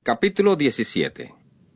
Capítulo 17.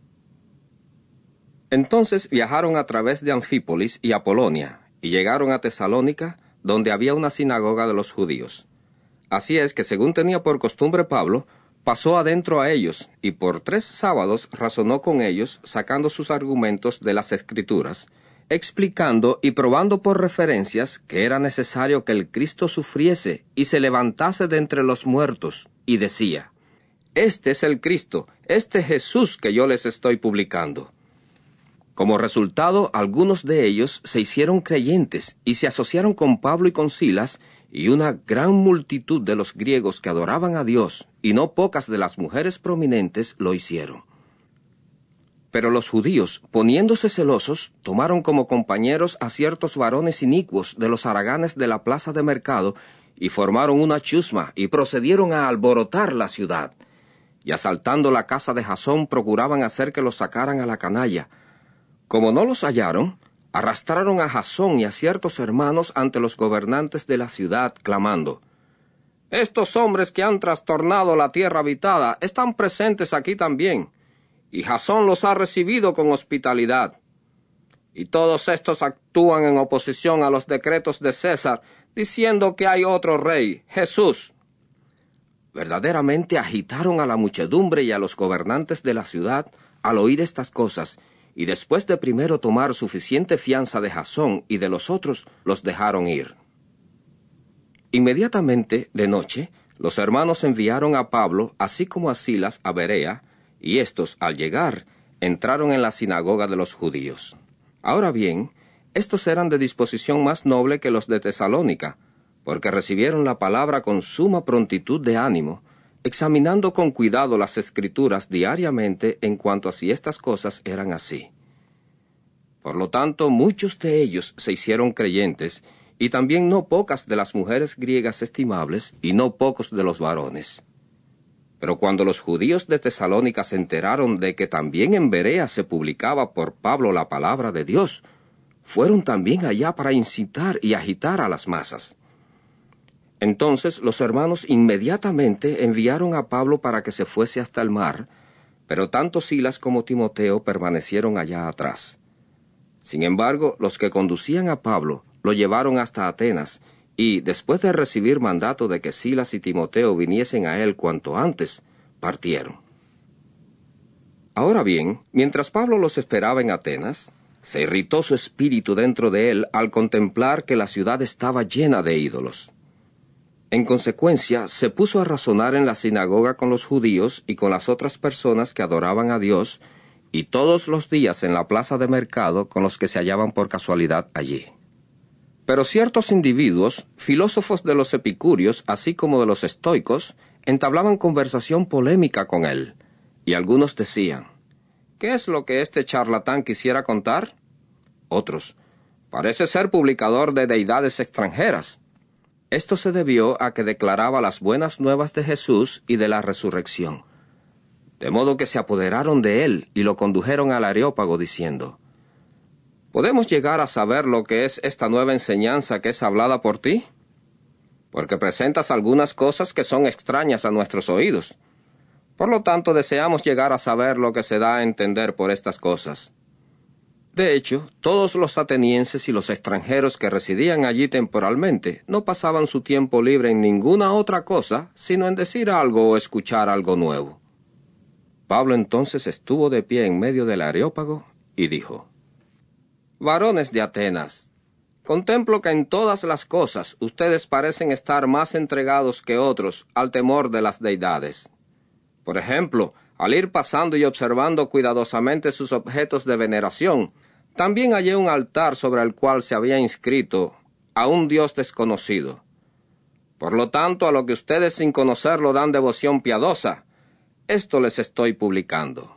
Entonces viajaron a través de Anfípolis y Apolonia, y llegaron a Tesalónica, donde había una sinagoga de los judíos. Así es que, según tenía por costumbre Pablo, pasó adentro a ellos, y por 3 sábados razonó con ellos, sacando sus argumentos de las Escrituras, explicando y probando por referencias que era necesario que el Cristo sufriese y se levantase de entre los muertos, y decía: Este es el Cristo, este Jesús que yo les estoy publicando. Como resultado, algunos de ellos se hicieron creyentes y se asociaron con Pablo y con Silas, y una gran multitud de los griegos que adoraban a Dios, y no pocas de las mujeres prominentes, lo hicieron. Pero los judíos, poniéndose celosos, tomaron como compañeros a ciertos varones inicuos de los haraganes de la plaza de mercado, y formaron una chusma, y procedieron a alborotar la ciudad. Y asaltando la casa de Jasón, procuraban hacer que los sacaran a la canalla. Como no los hallaron, arrastraron a Jasón y a ciertos hermanos ante los gobernantes de la ciudad, clamando: Estos hombres que han trastornado la tierra habitada están presentes aquí también, y Jasón los ha recibido con hospitalidad. Y todos estos actúan en oposición a los decretos de César, diciendo que hay otro rey, Jesús. Verdaderamente agitaron a la muchedumbre y a los gobernantes de la ciudad al oír estas cosas, y después de primero tomar suficiente fianza de Jasón y de los otros, los dejaron ir. Inmediatamente, de noche, los hermanos enviaron a Pablo, así como a Silas, a Berea, y éstos, al llegar, entraron en la sinagoga de los judíos. Ahora bien, estos eran de disposición más noble que los de Tesalónica, porque recibieron la palabra con suma prontitud de ánimo, examinando con cuidado las Escrituras diariamente en cuanto a si estas cosas eran así. Por lo tanto, muchos de ellos se hicieron creyentes, y también no pocas de las mujeres griegas estimables, y no pocos de los varones. Pero cuando los judíos de Tesalónica se enteraron de que también en Berea se publicaba por Pablo la palabra de Dios, fueron también allá para incitar y agitar a las masas. Entonces los hermanos inmediatamente enviaron a Pablo para que se fuese hasta el mar, pero tanto Silas como Timoteo permanecieron allá atrás. Sin embargo, los que conducían a Pablo lo llevaron hasta Atenas, y, después de recibir mandato de que Silas y Timoteo viniesen a él cuanto antes, partieron. Ahora bien, mientras Pablo los esperaba en Atenas, se irritó su espíritu dentro de él al contemplar que la ciudad estaba llena de ídolos. En consecuencia, se puso a razonar en la sinagoga con los judíos y con las otras personas que adoraban a Dios, y todos los días en la plaza de mercado con los que se hallaban por casualidad allí. Pero ciertos individuos, filósofos de los epicúreos, así como de los estoicos, entablaban conversación polémica con él, y algunos decían: ¿Qué es lo que este charlatán quisiera contar? Otros: parece ser publicador de deidades extranjeras. Esto se debió a que declaraba las buenas nuevas de Jesús y de la resurrección. De modo que se apoderaron de él y lo condujeron al Areópago diciendo: ¿Podemos llegar a saber lo que es esta nueva enseñanza que es hablada por ti? Porque presentas algunas cosas que son extrañas a nuestros oídos. Por lo tanto, deseamos llegar a saber lo que se da a entender por estas cosas. De hecho, todos los atenienses y los extranjeros que residían allí temporalmente no pasaban su tiempo libre en ninguna otra cosa, sino en decir algo o escuchar algo nuevo. Pablo entonces estuvo de pie en medio del Areópago y dijo: Varones de Atenas, contemplo que en todas las cosas ustedes parecen estar más entregados que otros al temor de las deidades. Por ejemplo, al ir pasando y observando cuidadosamente sus objetos de veneración, también hallé un altar sobre el cual se había inscrito a un Dios desconocido. Por lo tanto, a lo que ustedes sin conocerlo dan devoción piadosa, esto les estoy publicando.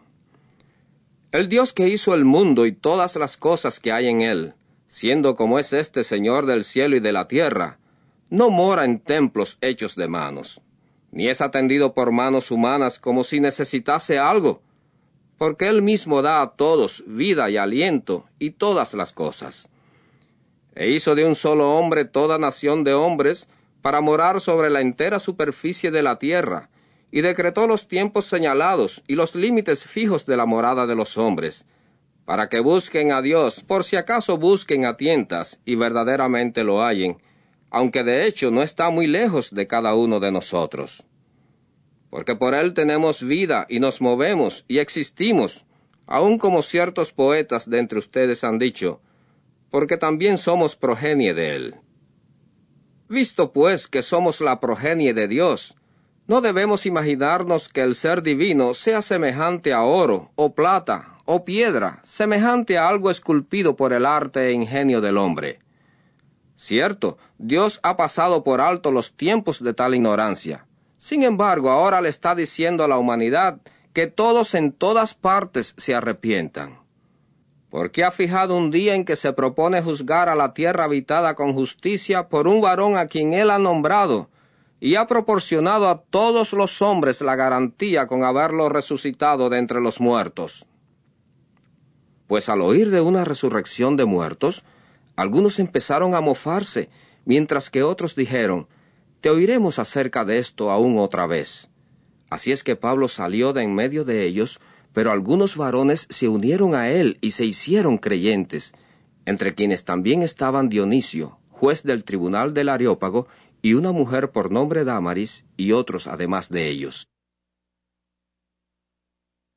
El Dios que hizo el mundo y todas las cosas que hay en él, siendo como es este Señor del cielo y de la tierra, no mora en templos hechos de manos, ni es atendido por manos humanas como si necesitase algo, porque Él mismo da a todos vida y aliento y todas las cosas. E hizo de un solo hombre toda nación de hombres para morar sobre la entera superficie de la tierra, y decretó los tiempos señalados y los límites fijos de la morada de los hombres, para que busquen a Dios, por si acaso busquen a tientas y verdaderamente lo hallen, aunque de hecho no está muy lejos de cada uno de nosotros. Porque por Él tenemos vida y nos movemos y existimos, aun como ciertos poetas de entre ustedes han dicho, porque también somos progenie de Él. Visto pues que somos la progenie de Dios, no debemos imaginarnos que el ser divino sea semejante a oro, o plata, o piedra, semejante a algo esculpido por el arte e ingenio del hombre. Cierto, Dios ha pasado por alto los tiempos de tal ignorancia. Sin embargo, ahora le está diciendo a la humanidad que todos en todas partes se arrepientan. Porque ha fijado un día en que se propone juzgar a la tierra habitada con justicia por un varón a quien Él ha nombrado, y ha proporcionado a todos los hombres la garantía con haberlo resucitado de entre los muertos. Pues al oír de una resurrección de muertos, algunos empezaron a mofarse, mientras que otros dijeron, «Te oiremos acerca de esto aún otra vez». Así es que Pablo salió de en medio de ellos, pero algunos varones se unieron a él y se hicieron creyentes, entre quienes también estaban Dionisio, juez del tribunal del Areópago, y una mujer por nombre Dámaris, y otros además de ellos.